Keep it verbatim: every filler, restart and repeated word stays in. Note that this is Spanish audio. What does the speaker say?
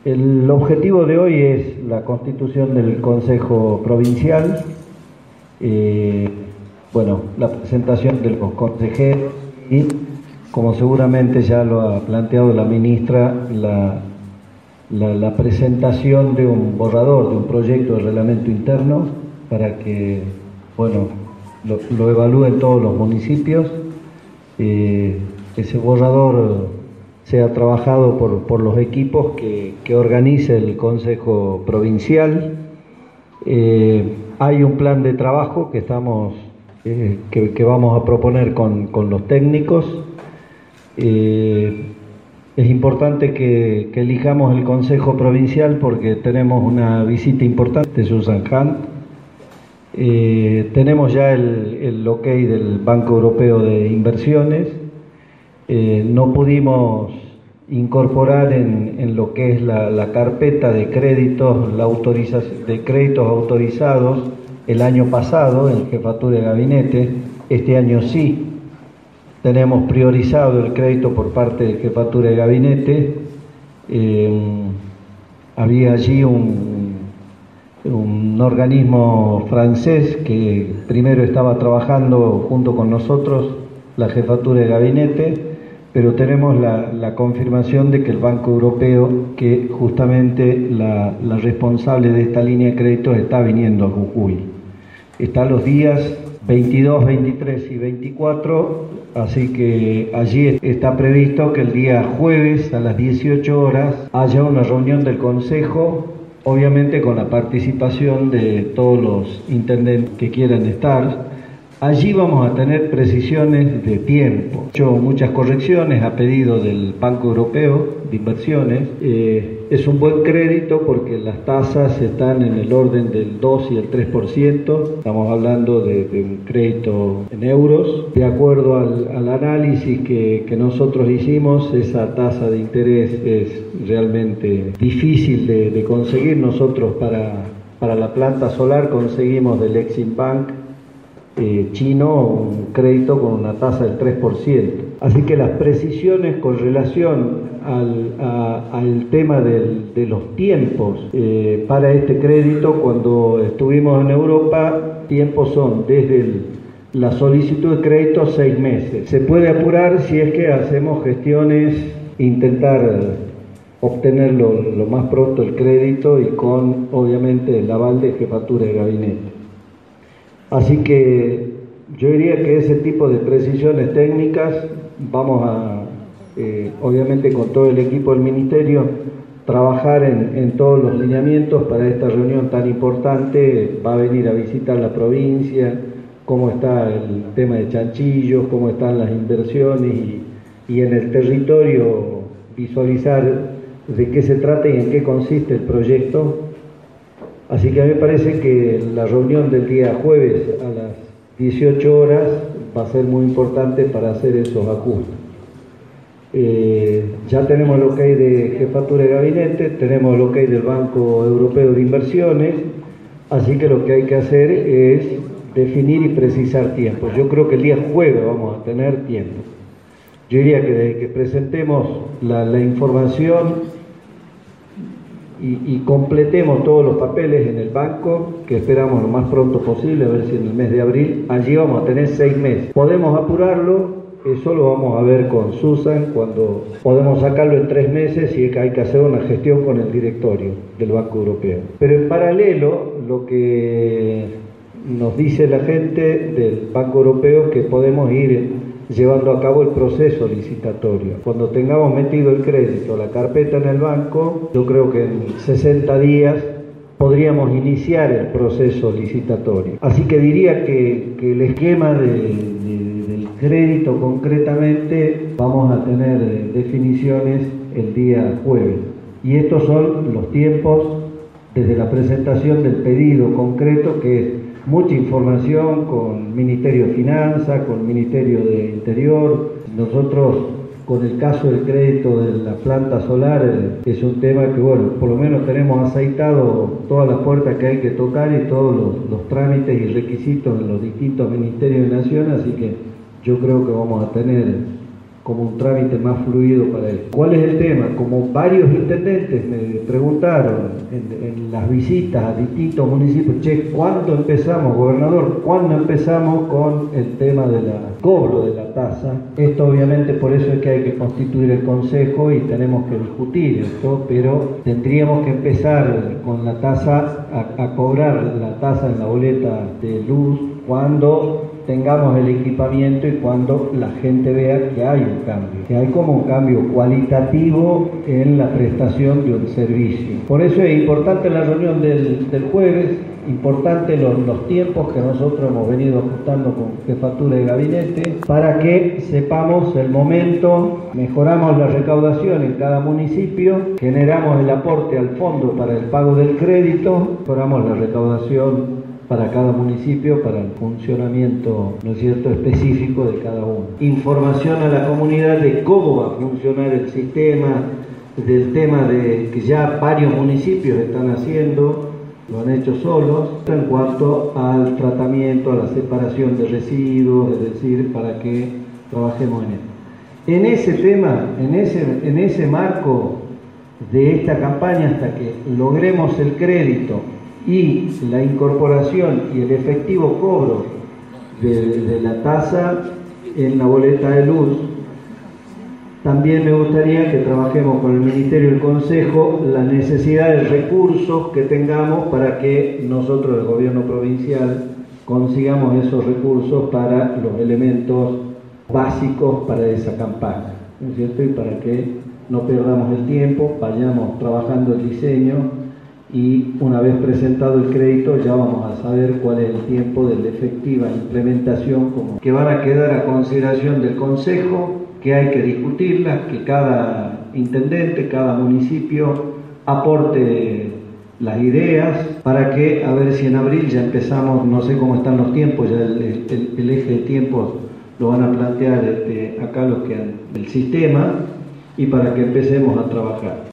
El objetivo de hoy es la constitución del Consejo Provincial, eh, bueno, la presentación de los consejeros y, como seguramente ya lo ha planteado la ministra, la, la, la presentación de un borrador, de un proyecto de reglamento interno para que, bueno, lo, lo evalúen todos los municipios. Eh, ese borrador sea trabajado por, por los equipos que, que organice el Consejo Provincial. Eh, hay un plan de trabajo que estamos eh, que, que vamos a proponer con, con los técnicos. Eh, es importante que, que elijamos el Consejo Provincial porque tenemos una visita importante de Susan Hunt. Eh, tenemos ya el, el ok del Banco Europeo de Inversiones. Eh, no pudimos incorporar en, en lo que es la, la carpeta de créditos, la autorización de créditos autorizados el año pasado en Jefatura de Gabinete. Este año sí tenemos priorizado el crédito por parte de Jefatura de Gabinete. Eh, había allí un, un organismo francés que primero estaba trabajando junto con nosotros, la Jefatura de Gabinete, pero tenemos la, la confirmación de que el Banco Europeo, que justamente la, la responsable de esta línea de créditos está viniendo a Jujuy. Está los días veintidós, veintitrés y veinticuatro, así que allí está previsto que el día jueves a las dieciocho horas haya una reunión del Consejo, obviamente con la participación de todos los intendentes que quieran estar. Allí vamos a tener precisiones de tiempo. He hecho muchas correcciones a pedido del Banco Europeo de Inversiones. Eh, es un buen crédito porque las tasas están en el orden del dos y el tres por ciento. Estamos hablando de, de un crédito en euros. De acuerdo al, al análisis que, que nosotros hicimos, esa tasa de interés es realmente difícil de, de conseguir. Nosotros para, para la planta solar conseguimos del Exim Bank Eh, chino un crédito con una tasa del tres por ciento. Así que las precisiones con relación al, a, al tema del, de los tiempos eh, para este crédito, cuando estuvimos en Europa, tiempos son desde el, la solicitud de crédito seis meses. Se puede apurar si es que hacemos gestiones, intentar obtener lo, lo más pronto el crédito y con obviamente el aval de Jefatura de Gabinete. Así que yo diría que ese tipo de precisiones técnicas vamos a, eh, obviamente con todo el equipo del Ministerio, trabajar en, en todos los lineamientos para esta reunión tan importante. Va a venir a visitar la provincia, cómo está el tema de chanchillos, cómo están las inversiones y, y en el territorio visualizar de qué se trata y en qué consiste el proyecto. Así que a mí me parece que la reunión del día jueves a las dieciocho horas va a ser muy importante para hacer esos ajustes. Eh, ya tenemos el ok de Jefatura de Gabinete, tenemos el ok del Banco Europeo de Inversiones, así que lo que hay que hacer es definir y precisar tiempos. Yo creo que el día jueves vamos a tener tiempo. Yo diría que desde que presentemos la, la información Y, y completemos todos los papeles en el banco, que esperamos lo más pronto posible, a ver si en el mes de abril, allí vamos a tener seis meses. Podemos apurarlo, eso lo vamos a ver con Susan, cuando podemos sacarlo en tres meses y hay que hacer una gestión con el directorio del Banco Europeo. Pero en paralelo, lo que nos dice la gente del Banco Europeo es que podemos ir llevando a cabo el proceso licitatorio. Cuando tengamos metido el crédito, la carpeta en el banco, yo creo que en sesenta días podríamos iniciar el proceso licitatorio. Así que diría que, que el esquema de, de, del crédito concretamente vamos a tener definiciones el día jueves. Y estos son los tiempos desde la presentación del pedido concreto, que es mucha información con Ministerio de Finanzas, con Ministerio de Interior. Nosotros, con el caso del crédito de la planta solar, es un tema que, bueno, por lo menos tenemos aceitado todas las puertas que hay que tocar y todos los, los trámites y requisitos en los distintos ministerios de Nación, así que yo creo que vamos a tener como un trámite más fluido para él. ¿Cuál es el tema? Como varios intendentes me preguntaron en, en las visitas a distintos municipios, che, ¿cuándo empezamos, gobernador? ¿Cuándo empezamos con el tema del cobro de la tasa? Esto obviamente por eso es que hay que constituir el consejo y tenemos que discutir esto, pero tendríamos que empezar con la tasa, a, a cobrar la tasa en la boleta de luz cuando tengamos el equipamiento y cuando la gente vea que hay un cambio, que hay como un cambio cualitativo en la prestación de un servicio. Por eso es importante la reunión del, del jueves, importante los, los tiempos que nosotros hemos venido ajustando con jefatura de gabinete para que sepamos el momento, mejoramos la recaudación en cada municipio, generamos el aporte al fondo para el pago del crédito, mejoramos la recaudación para cada municipio, para el funcionamiento, ¿no es cierto?, específico de cada uno. Información a la comunidad de cómo va a funcionar el sistema, del tema de que ya varios municipios están haciendo, lo han hecho solos, en cuanto al tratamiento, a la separación de residuos, es decir, para que trabajemos en esto. En ese tema, en ese, en ese marco de esta campaña, hasta que logremos el crédito y la incorporación y el efectivo cobro de, de la tasa en la boleta de luz, también me gustaría que trabajemos con el Ministerio y el Consejo la necesidad de recursos que tengamos para que nosotros, el gobierno provincial, consigamos esos recursos para los elementos básicos para esa campaña, ¿no es cierto? Y para que no perdamos el tiempo, vayamos trabajando el diseño y una vez presentado el crédito ya vamos a saber cuál es el tiempo de la efectiva implementación, como que van a quedar a consideración del Consejo, que hay que discutirlas, que cada intendente, cada municipio aporte las ideas para que a ver si en abril ya empezamos, no sé cómo están los tiempos, ya el, el, el eje de tiempos lo van a plantear este, acá los que han, el sistema, y para que empecemos a trabajar.